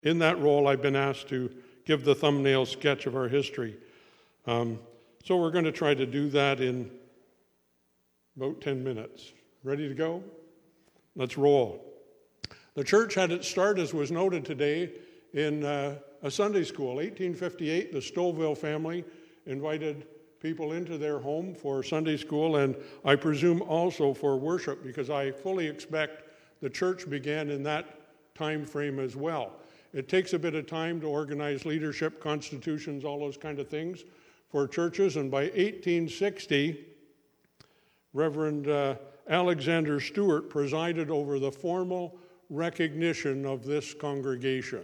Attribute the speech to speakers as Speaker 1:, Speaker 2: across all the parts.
Speaker 1: In that role, I've been asked to give the thumbnail sketch of our history. So we're going to try to do that in about 10 minutes. Ready to go? Let's roll. The church had its start, as was noted today, in a Sunday school. 1858, the Stouffville family invited people into their home for Sunday school, and I presume also for worship, because I fully expect the church began in that time frame as well. It takes a bit of time to organize leadership, constitutions, all those kind of things for churches, and by 1860, Reverend Alexander Stewart presided over the formal recognition of this congregation.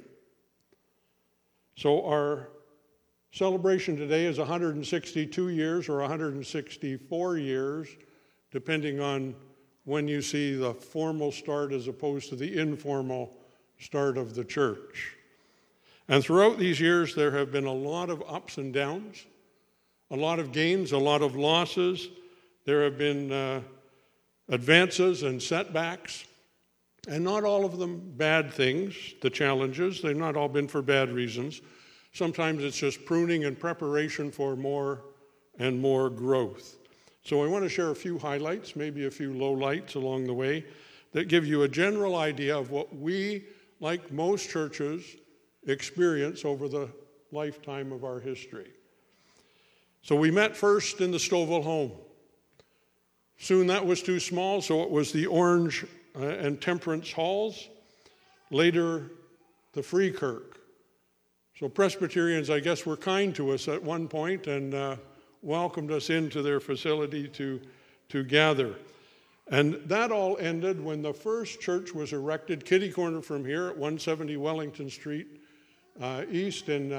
Speaker 1: So our celebration today is 162 years or 164 years, depending on when you see the formal start as opposed to the informal start of the church. And throughout these years, there have been a lot of ups and downs, a lot of gains, a lot of losses. There have been advances and setbacks, and not all of them bad things, the challenges. They've not all been for bad reasons. Sometimes it's just pruning and preparation for more and more growth. So I want to share a few highlights, maybe a few lowlights along the way, that give you a general idea of what we, like most churches, experience over the lifetime of our history. So we met first in the Stouffville home. Soon that was too small, so it was the Orange and Temperance Halls. Later, the Freekirk. So Presbyterians, I guess, were kind to us at one point and welcomed us into their facility to gather. And that all ended when the first church was erected, kitty corner from here at 170 Wellington Street East in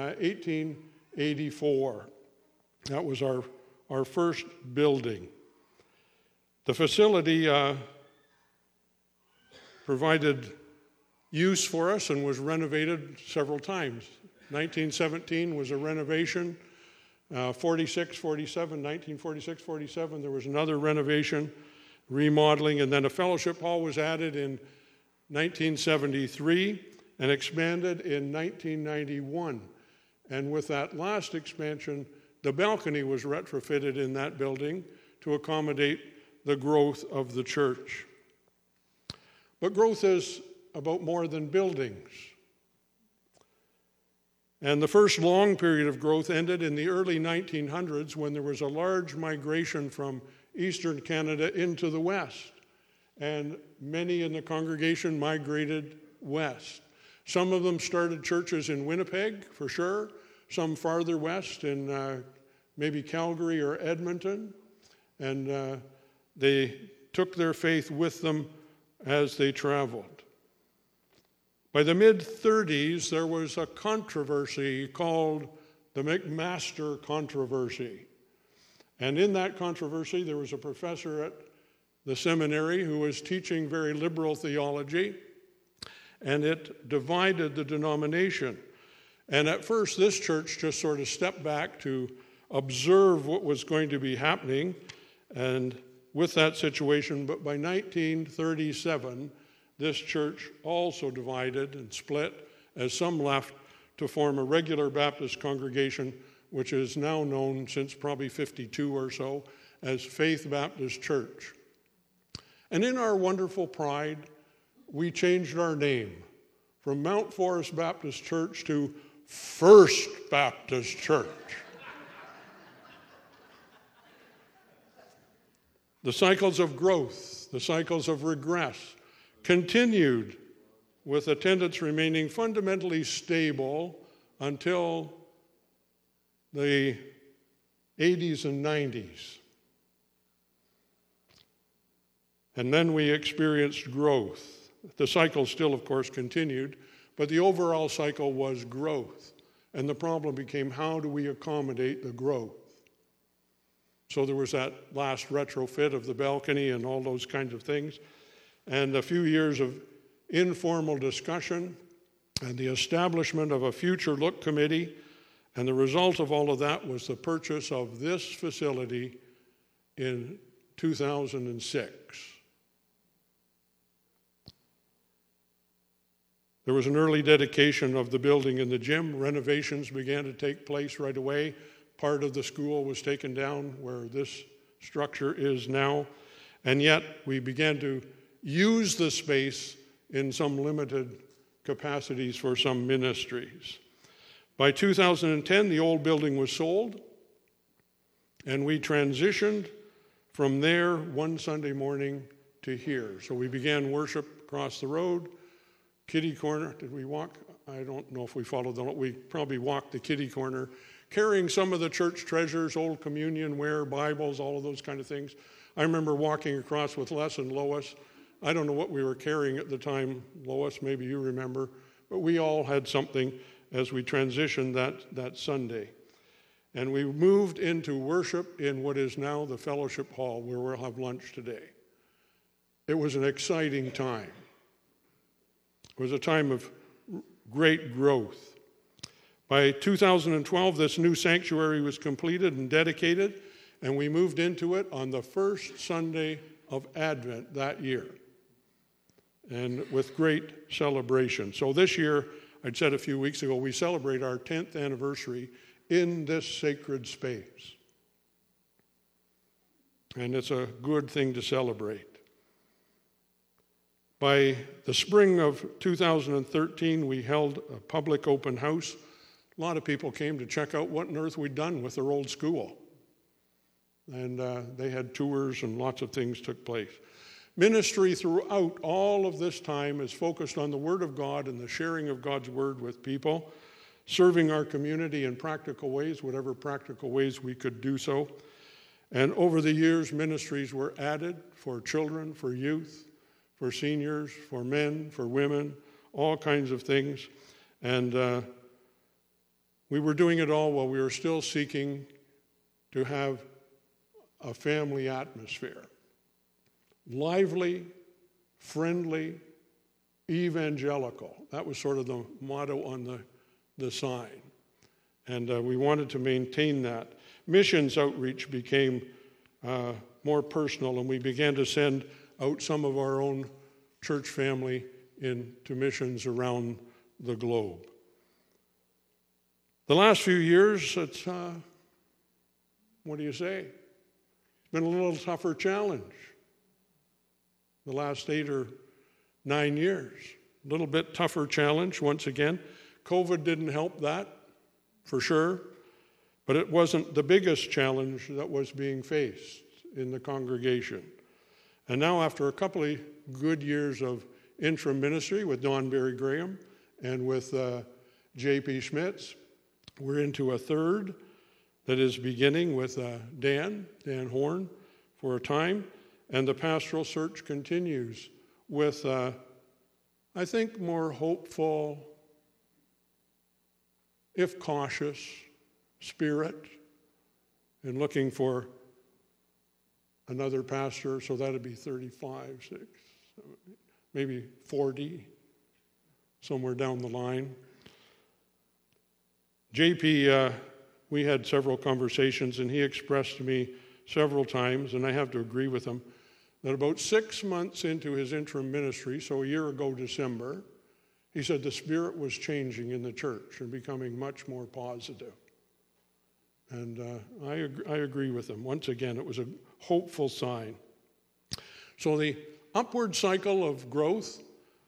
Speaker 1: 1884. That was our first building. The facility provided use for us and was renovated several times. 1917 was a renovation. 46, 47, 1946, 47, there was another renovation, remodeling, and then a fellowship hall was added in 1973 and expanded in 1991. And with that last expansion, the balcony was retrofitted in that building to accommodate the growth of the church. But growth is about more than buildings. And the first long period of growth ended in the early 1900s when there was a large migration from eastern Canada into the west. And many in the congregation migrated west. Some of them started churches in Winnipeg, for sure. Some farther west in maybe Calgary or Edmonton. And they took their faith with them as they traveled. By the mid-30s, there was a controversy called the McMaster controversy. And in that controversy, there was a professor at the seminary who was teaching very liberal theology, and it divided the denomination. And at first, this church just sort of stepped back to observe what was going to be happening and with that situation. But by 1937, this church also divided and split as some left to form a regular Baptist congregation, which is now known since probably 52 or so as Faith Baptist Church. And in our wonderful pride, we changed our name from Mount Forest Baptist Church to First Baptist Church. The cycles of growth, the cycles of regress, continued with attendance remaining fundamentally stable until the 80s and 90s. And then we experienced growth. The cycle still, of course, continued, but the overall cycle was growth. And the problem became, how do we accommodate the growth? So there was that last retrofit of the balcony and all those kinds of things. And a few years of informal discussion and the establishment of a future look committee. And the result of all of that was the purchase of this facility in 2006. There was an early dedication of the building and the gym. Renovations began to take place right away. Part of the school was taken down where this structure is now. And yet we began to use the space in some limited capacities for some ministries. By 2010, the old building was sold, and we transitioned from there one Sunday morning to here. So we began worship across the road. Kitty corner, did we walk? I don't know if we followed them. We probably walked the kitty corner, carrying some of the church treasures, old communion ware, Bibles, all of those kind of things. I remember walking across with Les and Lois. I don't know what we were carrying at the time, Lois, maybe you remember, but we all had something as we transitioned that Sunday. And we moved into worship in what is now the fellowship hall where we'll have lunch today. It was an exciting time. It was a time of great growth. By 2012, this new sanctuary was completed and dedicated, and we moved into it on the first Sunday of Advent that year, and with great celebration. So this year, I'd said a few weeks ago, we celebrate our 10th anniversary in this sacred space. And it's a good thing to celebrate. By the spring of 2013, we held a public open house. A lot of people came to check out what on earth we'd done with their old school. And they had tours and lots of things took place. Ministry throughout all of this time is focused on the Word of God and the sharing of God's Word with people, serving our community in practical ways, whatever practical ways we could do so. And over the years, ministries were added for children, for youth, for seniors, for men, for women, all kinds of things. And we were doing it all while we were still seeking to have a family atmosphere. Lively, friendly, evangelical. That was sort of the motto on the sign. And we wanted to maintain that. Missions outreach became more personal, and we began to send out some of our own church family into missions around the globe. The last few years, it's, what do you say? It's been a little tougher challenge. The last 8 or 9 years, a little bit tougher challenge once again. COVID didn't help that, for sure, but it wasn't the biggest challenge that was being faced in the congregation. And now after a couple of good years of interim ministry with Don Barry Graham and with J.P. Schmitz, we're into a third that is beginning with Dan Horn for a time, and the pastoral search continues with, I think, more hopeful, if cautious, spirit in looking for another pastor, so that'd be 35, 6, maybe 40, somewhere down the line. JP, we had several conversations, and he expressed to me several times, and I have to agree with him, that about 6 months into his interim ministry, so a year ago December, he said the spirit was changing in the church and becoming much more positive. And I agree with him. Once again, it was a hopeful sign. So the upward cycle of growth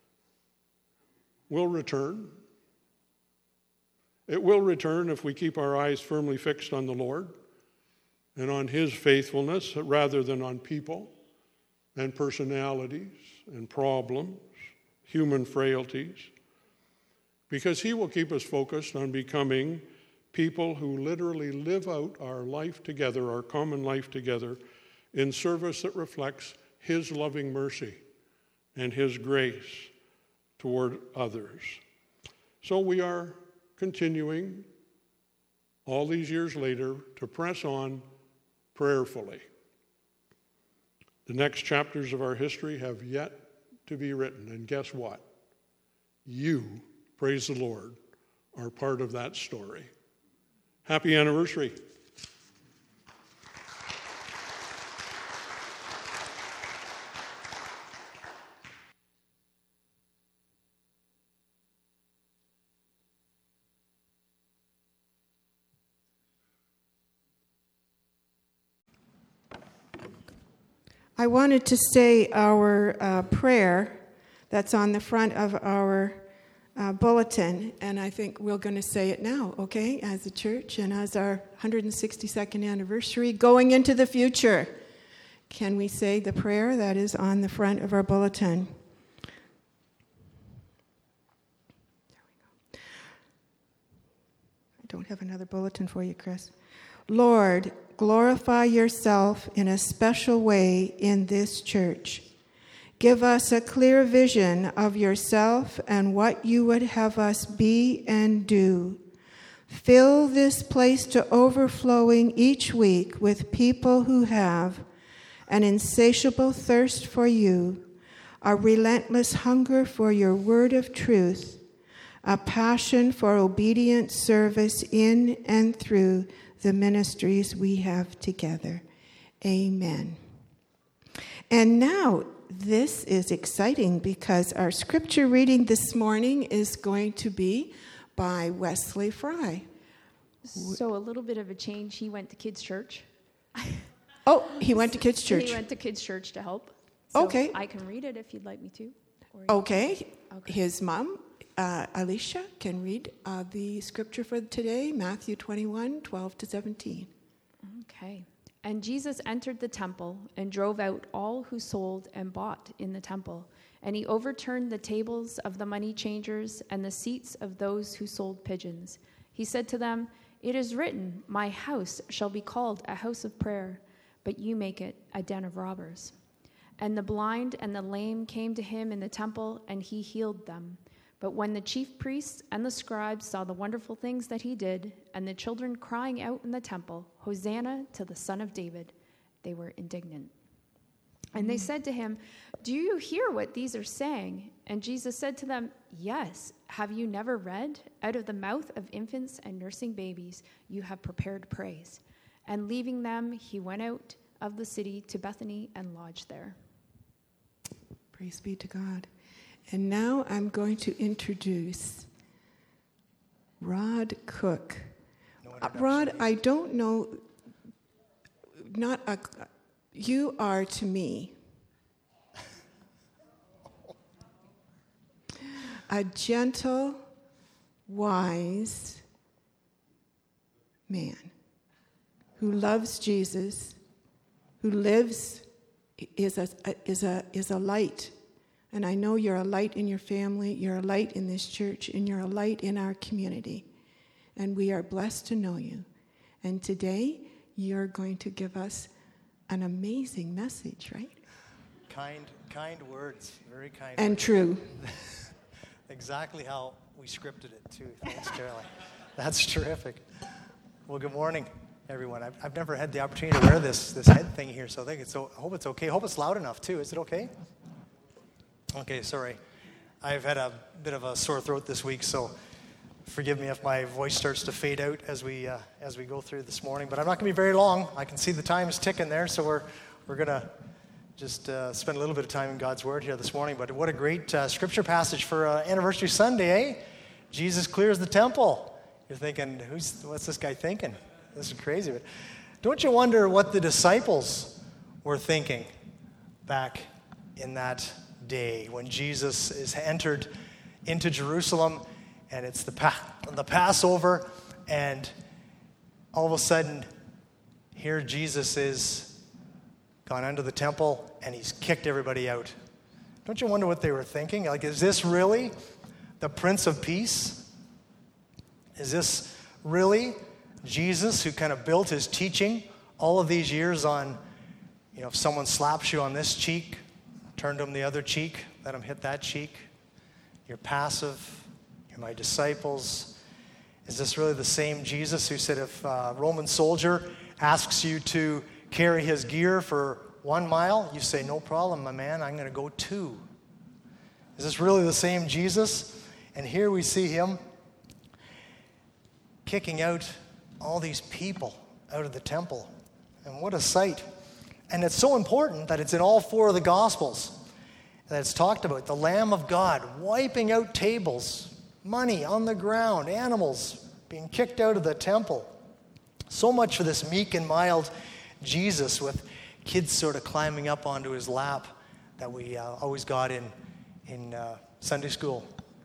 Speaker 1: will return. It will return if we keep our eyes firmly fixed on the Lord and on His faithfulness rather than on people and personalities and problems, human frailties, because He will keep us focused on becoming people who literally live out our life together, our common life together, in service that reflects His loving mercy and His grace toward others. So we are continuing all these years later to press on prayerfully. The next chapters of our history have yet to be written, and guess what? You, praise the Lord, are part of that story. Happy anniversary.
Speaker 2: I wanted to say our prayer that's on the front of our bulletin, and I think we're going to say it now, okay, as a church and as our 162nd anniversary going into the future. Can we say the prayer that is on the front of our bulletin? There we go. I don't have another bulletin for you, Chris. Lord, glorify yourself in a special way in this church. Give us a clear vision of yourself and what you would have us be and do. Fill this place to overflowing each week with people who have an insatiable thirst for you, a relentless hunger for your word of truth, a passion for obedient service in and through the ministries we have together. Amen. And now, this is exciting because our scripture reading this morning is going to be by Wesley Fry.
Speaker 3: So a little bit of a change. He went to kids' church.
Speaker 2: Oh, he went to kids' church.
Speaker 3: He went to kids' church to help. So
Speaker 2: okay.
Speaker 3: I can read it if you'd like me to.
Speaker 2: Okay. His mom, Alicia, can read the scripture for today, Matthew 21, 12 to 17.
Speaker 3: Okay. And Jesus entered the temple and drove out all who sold and bought in the temple. And he overturned the tables of the money changers and the seats of those who sold pigeons. He said to them, "It is written, my house shall be called a house of prayer, but you make it a den of robbers." And the blind and the lame came to him in the temple, and he healed them. But when the chief priests and the scribes saw the wonderful things that he did, and the children crying out in the temple, "Hosanna to the Son of David," they were indignant. And they said to him, "Do you hear what these are saying?" And Jesus said to them, "Yes. Have you never read, out of the mouth of infants and nursing babies, you have prepared praise?" And leaving them, he went out of the city to Bethany and lodged there.
Speaker 2: Praise be to God. And now I'm going to introduce Rod Cook. Rod, I don't know, you are to me a gentle, wise man who loves Jesus, who lives, is a light. And I know you're a light in your family, you're a light in this church, and you're a light in our community. And we are blessed to know you. And today, you're going to give us an amazing message, right?
Speaker 4: Kind words, very kind
Speaker 2: and
Speaker 4: words.
Speaker 2: True.
Speaker 4: Exactly how we scripted it, too. Thanks, Caroline. That's terrific. Well, good morning, everyone. I've never had the opportunity to wear this head thing here, so I hope it's okay. I hope it's loud enough, too. Is it okay? Okay, sorry. I've had a bit of a sore throat this week, so forgive me if my voice starts to fade out as we go through this morning. But I'm not going to be very long. I can see the time is ticking there, so we're going to just spend a little bit of time in God's Word here this morning. But what a great scripture passage for Anniversary Sunday, eh? Jesus clears the temple. You're thinking, what's this guy thinking? This is crazy. But don't you wonder what the disciples were thinking back in that day when Jesus is entered into Jerusalem, and it's the Passover, and all of a sudden, here Jesus is gone into the temple, and he's kicked everybody out. Don't you wonder what they were thinking? Like, is this really the Prince of Peace? Is this really Jesus who kind of built his teaching all of these years on, if someone slaps you on this cheek, turn to him the other cheek, let him hit that cheek. You're passive. You're my disciples. Is this really the same Jesus who said if a Roman soldier asks you to carry his gear for 1 mile, you say, "No problem, my man, I'm going to go 2. Is this really the same Jesus? And here we see him kicking out all these people out of the temple. And what a sight. And it's so important that it's in all 4 of the Gospels that it's talked about. The Lamb of God wiping out tables, money on the ground, animals being kicked out of the temple. So much for this meek and mild Jesus with kids sort of climbing up onto his lap that we always got in Sunday school.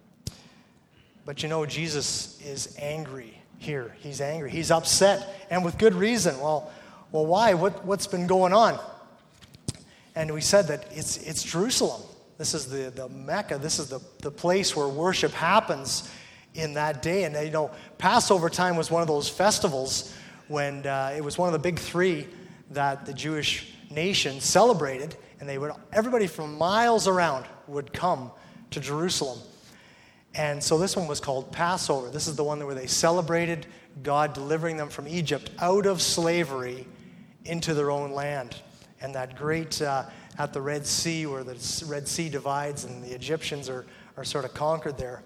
Speaker 4: But you know, Jesus is angry here. He's angry. He's upset, and with good reason. Well, why? What's been going on? And we said that it's Jerusalem. This is the Mecca. This is the place where worship happens in that day. And you know, Passover time was one of those festivals when it was one of the big three that the Jewish nation celebrated, and everybody from miles around would come to Jerusalem. And so this one was called Passover. This is the one where they celebrated God delivering them from Egypt out of slavery into their own land. And that great, at the Red Sea, where the Red Sea divides and the Egyptians are sort of conquered there.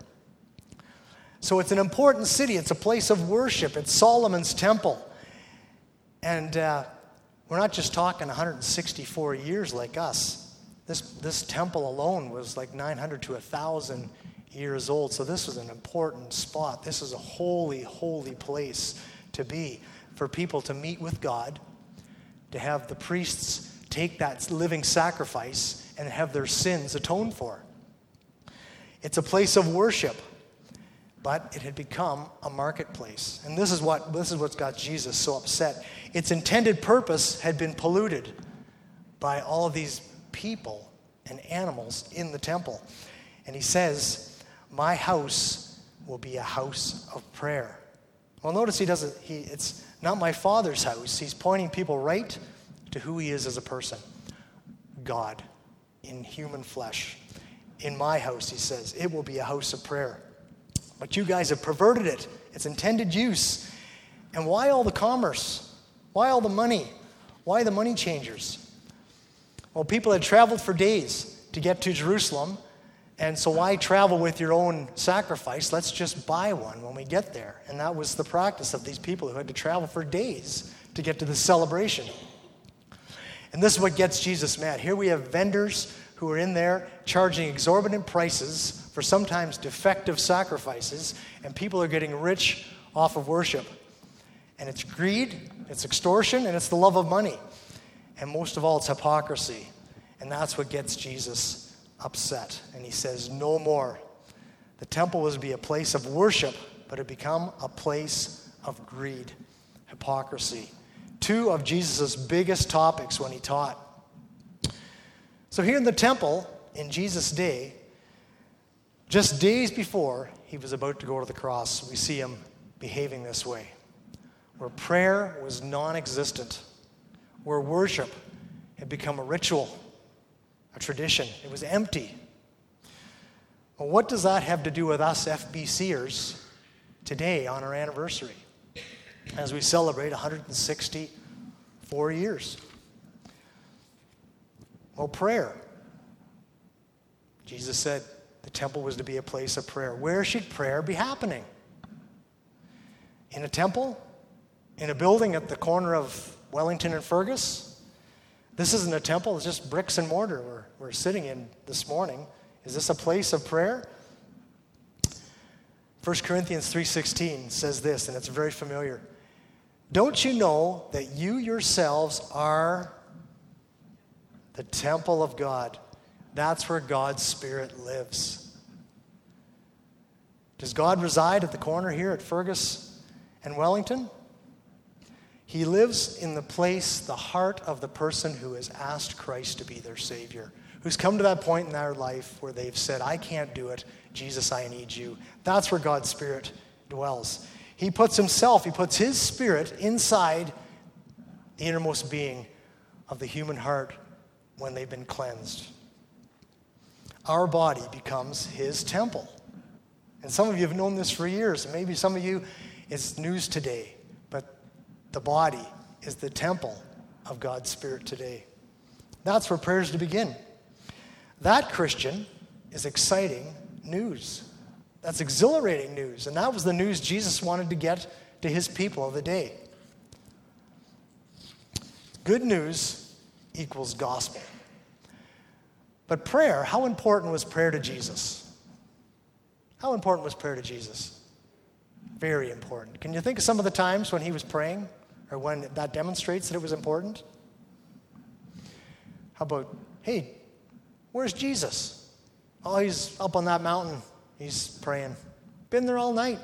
Speaker 4: So it's an important city. It's a place of worship. It's Solomon's temple. And we're not just talking 164 years like us. This temple alone was like 900 to 1,000 years old. So this was an important spot. This is a holy, holy place to be, for people to meet with God, to have the priests take that living sacrifice and have their sins atoned for. It's a place of worship, but it had become a marketplace. And this is what's got Jesus so upset. Its intended purpose had been polluted by all of these people and animals in the temple. And he says, my house will be a house of prayer. Well, notice it's not my Father's house. He's pointing people right to who he is as a person. God in human flesh. In my house, he says, it will be a house of prayer. But you guys have perverted it, its intended use. And why all the commerce? Why all the money? Why the money changers? Well, people had traveled for days to get to Jerusalem. And so why travel with your own sacrifice? Let's just buy one when we get there. And that was the practice of these people who had to travel for days to get to the celebration. And this is what gets Jesus mad. Here we have vendors who are in there charging exorbitant prices for sometimes defective sacrifices, and people are getting rich off of worship. And it's greed, it's extortion, and it's the love of money. And most of all, it's hypocrisy. And that's what gets Jesus upset. And he says, no more. The temple was to be a place of worship, but it become a place of greed, hypocrisy. Two of Jesus' biggest topics when he taught. So here in the temple, in Jesus' day, just days before he was about to go to the cross, we see him behaving this way, where prayer was non-existent, where worship had become a ritual, a tradition. It was empty. Well, what does that have to do with us FBCers today on our anniversary as we celebrate 164 years? Well, prayer. Jesus said the temple was to be a place of prayer. Where should prayer be happening? In a temple? In a building at the corner of Wellington and Fergus? This isn't a temple, it's just bricks and mortar we're sitting in this morning. Is this a place of prayer? 1 Corinthians 3:16 says this, and it's very familiar. Don't you know that you yourselves are the temple of God? That's where God's Spirit lives. Does God reside at the corner here at Fergus and Wellington? He lives in the place, the heart of the person who has asked Christ to be their Savior, who's come to that point in their life where they've said, I can't do it. Jesus, I need you. That's where God's Spirit dwells. He puts his Spirit inside the innermost being of the human heart when they've been cleansed. Our body becomes his temple. And some of you have known this for years. And maybe some of you, it's news today. But the body is the temple of God's Spirit today. That's where prayer is to begin. That, Christian, is exciting news. That's exhilarating news. And that was the news Jesus wanted to get to his people of the day. Good news equals gospel. But prayer, how important was prayer to Jesus? How important was prayer to Jesus? Very important. Can you think of some of the times when he was praying, or when that demonstrates that it was important? How about, hey, where's Jesus? Oh, he's up on that mountain. He's praying. Been there all night.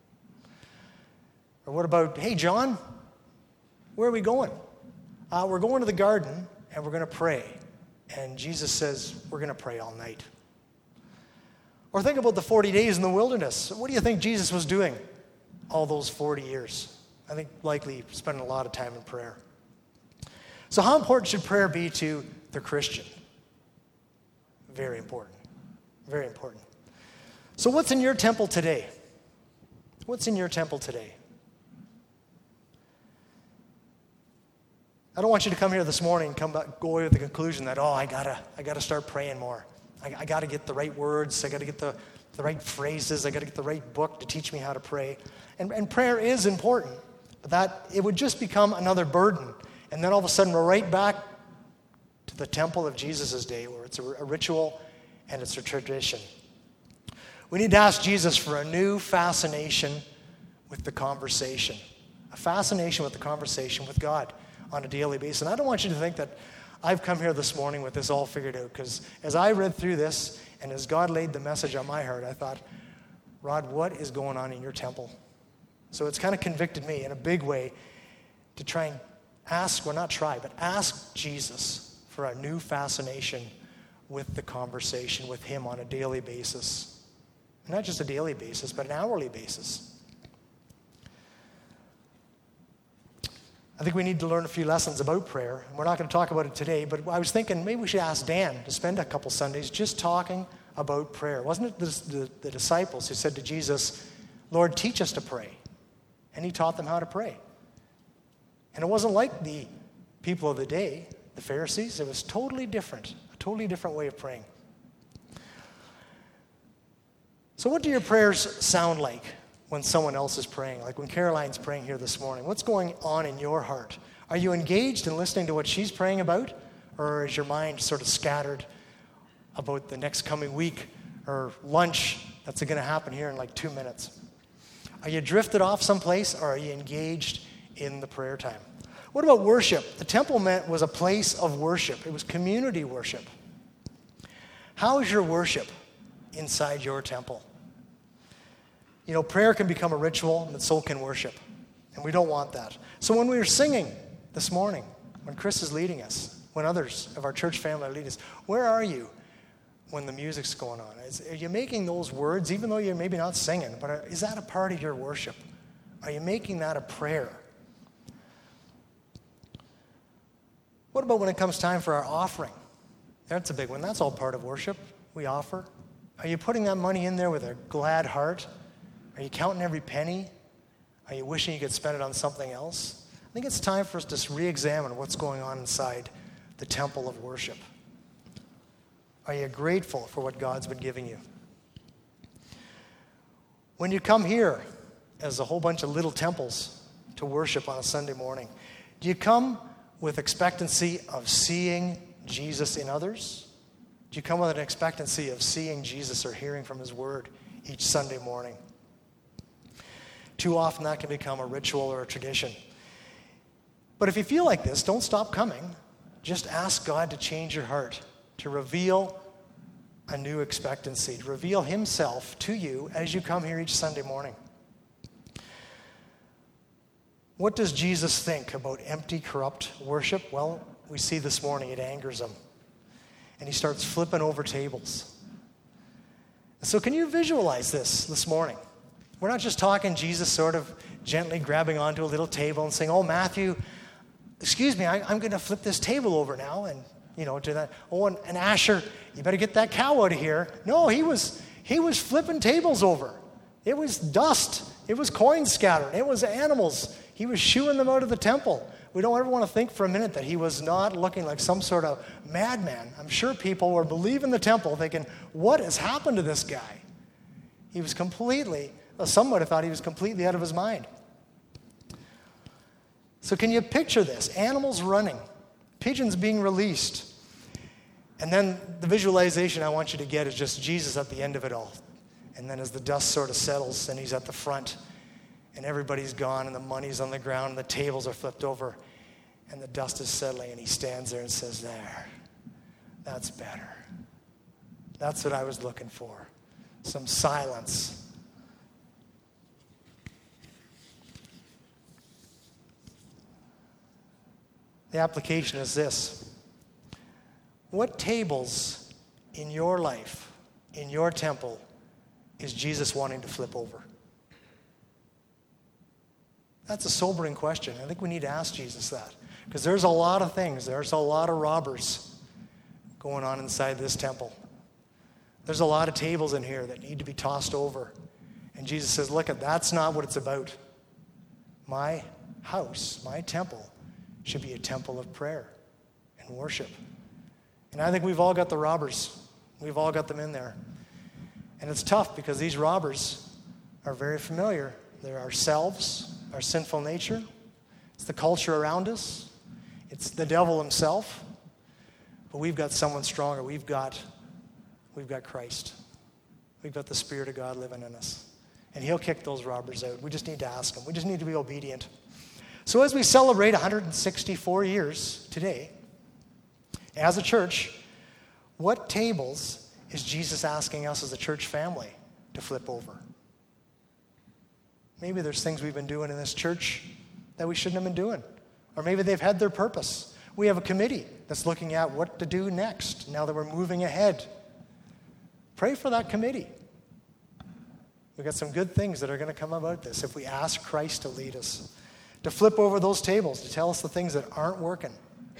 Speaker 4: Or what about, hey, John, where are we going? We're going to the garden, and we're going to pray. And Jesus says, we're going to pray all night. Or think about the 40 days in the wilderness. What do you think Jesus was doing all those 40 years? I think likely spending a lot of time in prayer. So how important should prayer be to the Christian? Very important. Very important. So what's in your temple today? What's in your temple today? I don't want you to come here this morning and go away with the conclusion that, I gotta start praying more. I gotta get the right words. I gotta get the right phrases. I gotta get the right book to teach me how to pray. And prayer is important, but that it would just become another burden. And then all of a sudden we're right back to the temple of Jesus' day, where it's a ritual and it's a tradition. We need to ask Jesus for a new fascination with the conversation. A fascination with the conversation with God on a daily basis. And I don't want you to think that I've come here this morning with this all figured out, because as I read through this and as God laid the message on my heart, I thought, Rod, what is going on in your temple? So it's kind of convicted me in a big way to try and ask Jesus for a new fascination with the conversation with him on a daily basis. And not just a daily basis, but an hourly basis. I think we need to learn a few lessons about prayer. We're not going to talk about it today, but I was thinking maybe we should ask Dan to spend a couple Sundays just talking about prayer. Wasn't it the disciples who said to Jesus, Lord, teach us to pray? And he taught them how to pray. And it wasn't like the people of the day, the Pharisees. It was totally different, a totally different way of praying. So what do your prayers sound like when someone else is praying? Like when Caroline's praying here this morning. What's going on in your heart? Are you engaged in listening to what she's praying about? Or is your mind sort of scattered about the next coming week or lunch that's going to happen here in like 2 minutes? Are you drifted off someplace, or are you engaged in the prayer time? What about worship? The temple was a place of worship. It was community worship. How is your worship inside your temple? You know, prayer can become a ritual, but so can worship. And we don't want that. So when we were singing this morning, when Chris is leading us, when others of our church family are leading us, where are you when the music's going on? Are you making those words, even though you're maybe not singing, but is that a part of your worship? Are you making that a prayer? What about when it comes time for our offering? That's a big one. That's all part of worship. We offer. Are you putting that money in there with a glad heart? Are you counting every penny? Are you wishing you could spend it on something else? I think it's time for us to re-examine what's going on inside the temple of worship. Are you grateful for what God's been giving you? When you come here as a whole bunch of little temples to worship on a Sunday morning, do you come with expectancy of seeing Jesus in others? Do you come with an expectancy of seeing Jesus or hearing from his word each Sunday morning? Too often that can become a ritual or a tradition. But if you feel like this, don't stop coming. Just ask God to change your heart, to reveal a new expectancy, to reveal himself to you as you come here each Sunday morning. What does Jesus think about empty, corrupt worship? Well, we see this morning it angers him. And he starts flipping over tables. So can you visualize this morning? We're not just talking Jesus sort of gently grabbing onto a little table and saying, oh, Matthew, excuse me, I'm going to flip this table over now. And, do that. Oh, and Asher, you better get that cow out of here. No, he was flipping tables over. It was dust. It was coins scattered. It was animals. He was shooing them out of the temple. We don't ever want to think for a minute that he was not looking like some sort of madman. I'm sure people were leaving the temple thinking, what has happened to this guy? He was some might have thought he was completely out of his mind. So can you picture this? Animals running, pigeons being released. And then the visualization I want you to get is just Jesus at the end of it all. And then as the dust sort of settles and he's at the front and everybody's gone and the money's on the ground and the tables are flipped over and the dust is settling and he stands there and says, there, That's better. That's what I was looking for. Some silence. The application is this. What tables in your life, in your temple, is Jesus wanting to flip over? That's a sobering question. I think we need to ask Jesus that. Because there's a lot of things. There's a lot of robbers going on inside this temple. There's a lot of tables in here that need to be tossed over. And Jesus says, look, that's not what it's about. My house, my temple, should be a temple of prayer and worship. And I think we've all got the robbers. We've all got them in there. And it's tough because these robbers are very familiar. They're ourselves, our sinful nature. It's the culture around us. It's the devil himself. But we've got someone stronger. We've got Christ. We've got the Spirit of God living in us. And he'll kick those robbers out. We just need to ask him. We just need to be obedient. So as we celebrate 164 years today, as a church, what tables is Jesus asking us as a church family to flip over? Maybe there's things we've been doing in this church that we shouldn't have been doing. Or maybe they've had their purpose. We have a committee that's looking at what to do next now that we're moving ahead. Pray for that committee. We've got some good things that are going to come about this if we ask Christ to lead us, to flip over those tables, to tell us the things that aren't working.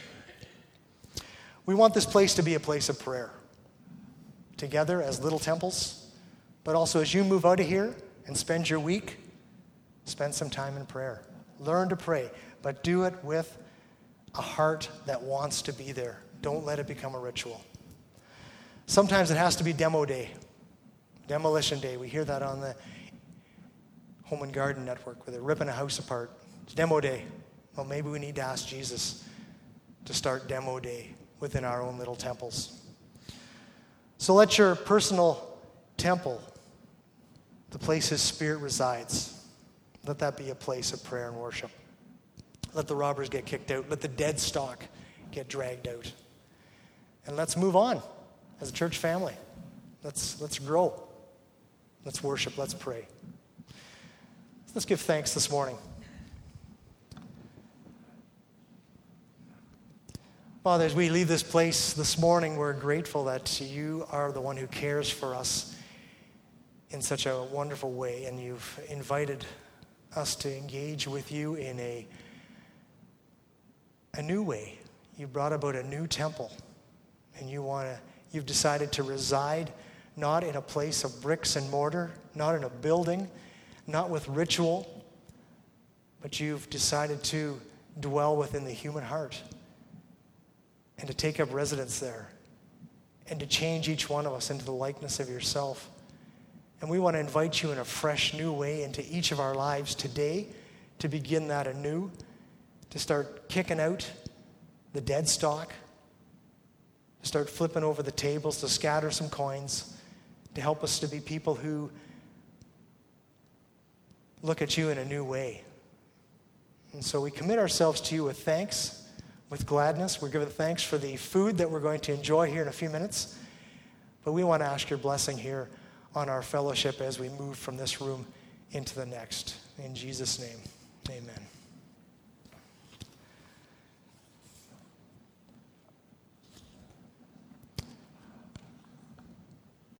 Speaker 4: We want this place to be a place of prayer, together as little temples, but also as you move out of here and spend your week, spend some time in prayer. Learn to pray, but do it with a heart that wants to be there. Don't let it become a ritual. Sometimes it has to be demo day, demolition day. We hear that on the Home and Garden Network where they're ripping a house apart. It's demo day. Well, maybe we need to ask Jesus to start demo day within our own little temples. So let your personal temple, the place his Spirit resides, let that be a place of prayer and worship. Let the robbers get kicked out. Let the dead stock get dragged out. And let's move on as a church family. Let's grow. Let's worship. Let's pray. Let's give thanks this morning. Father, as we leave this place this morning, we're grateful that you are the one who cares for us in such a wonderful way, and you've invited us to engage with you in a new way. You brought about a new temple, and you've decided to reside not in a place of bricks and mortar, not in a building, not with ritual, but you've decided to dwell within the human heart and to take up residence there and to change each one of us into the likeness of yourself. And we want to invite you in a fresh new way into each of our lives today to begin that anew, to start kicking out the dead stock, to start flipping over the tables, to scatter some coins, to help us to be people who look at you in a new way. And so we commit ourselves to you with thanks, with gladness. We're giving thanks for the food that we're going to enjoy here in a few minutes. But we want to ask your blessing here on our fellowship as we move from this room into the next. In Jesus' name, amen.